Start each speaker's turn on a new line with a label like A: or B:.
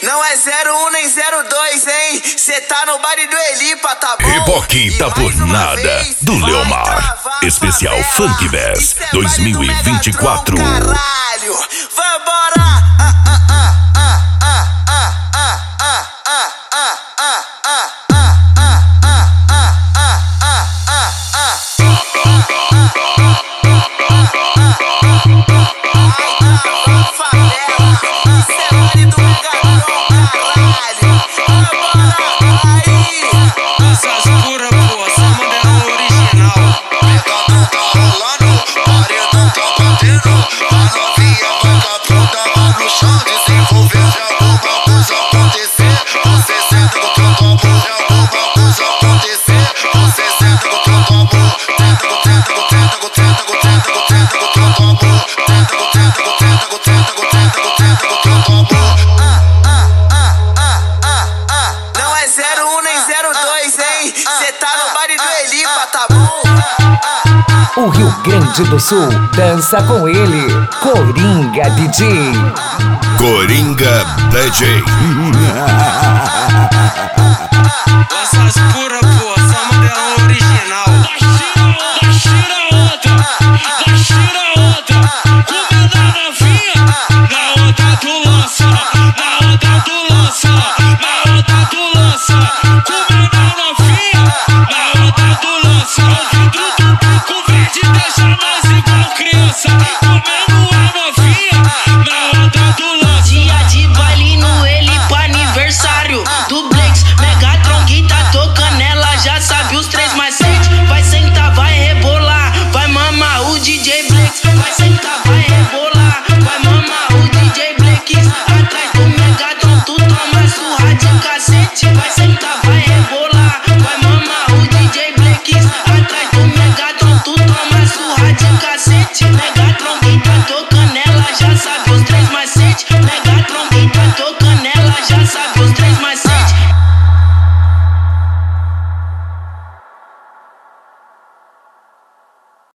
A: Não é 01 nem 02, hein? Cê tá no baile do Elipa, tá bom?
B: Hipoquita por nada, do Leomar. Especial Funk Bass 2024.
A: Caralho, vambora! Cê tá no baile do Elipa, tá bom?
C: O Rio Grande do Sul dança com ele, Coringa DJ.
B: Coringa DJ.
D: Essas pura, pô.